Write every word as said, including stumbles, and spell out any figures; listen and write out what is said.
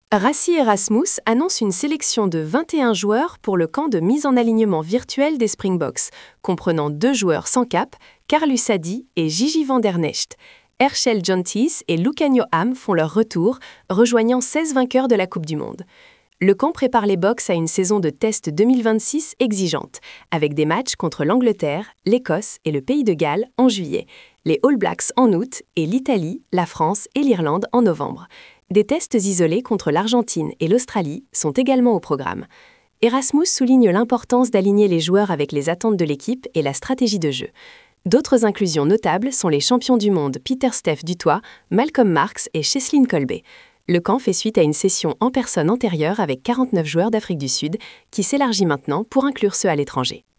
Rassi Erasmus annonce une sélection de vingt et un joueurs pour le camp de mise en alignement virtuel des Springboks, comprenant deux joueurs sans cap, Karl Hussadi et Gigi van der Necht. Herschel Jontis et Lucanio Am font leur retour, rejoignant seize vainqueurs de la Coupe du Monde. Le camp prépare les Boks à une saison de test deux mille vingt-six exigeante, avec des matchs contre l'Angleterre, l'Écosse et le Pays de Galles en juillet, les All Blacks en août et l'Italie, la France et l'Irlande en novembre. Des tests isolés contre l'Argentine et l'Australie sont également au programme. Erasmus souligne l'importance d'aligner les joueurs avec les attentes de l'équipe et la stratégie de jeu. D'autres inclusions notables sont les champions du monde Pieter-Steph du Toit, Malcolm Marx et Cheslin Kolbe. Le camp fait suite à une session en personne antérieure avec quarante-neuf joueurs d'Afrique du Sud, qui s'élargit maintenant pour inclure ceux à l'étranger.